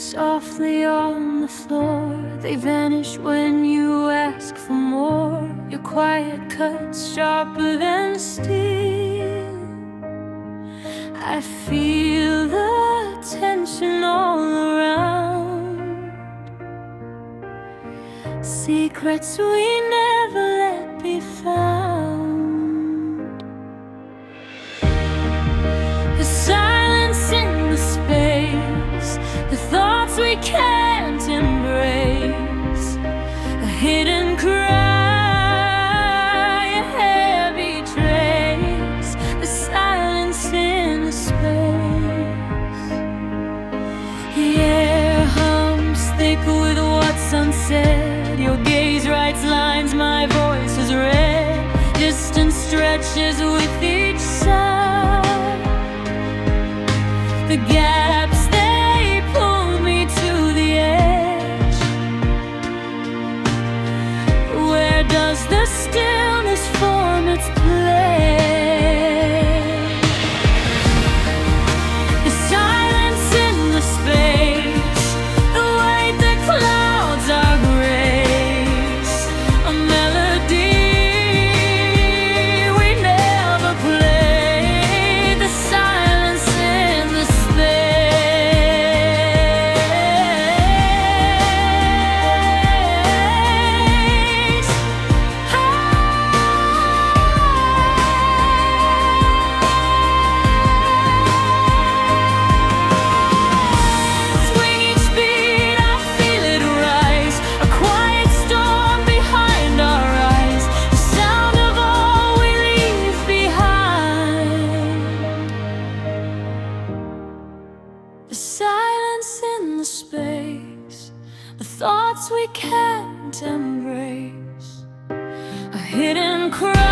softly on the floor. They vanish when you ask for more. Your quiet cuts sharper than steel. I feel the tension all around. Secrets we never let be found. The silence in the space, the thoughts we can't embrace, a hidden cry, a heavy trace. The silence in the space. The air hums thick with what's unsaid. Your gaze writes lines my voice has read. Distance stretches with each sigh. The gaps, they pull me to the edge. Where does the stillness form its pledge? The silence in the space, the weight that clouds our grace, a melody we never played. The silence in the space. Swing each beat, I feel it rise. A quiet storm behind our eyes. The sound of all we leave behind. The silence in the space, the thoughts we can't embrace, a hidden cry.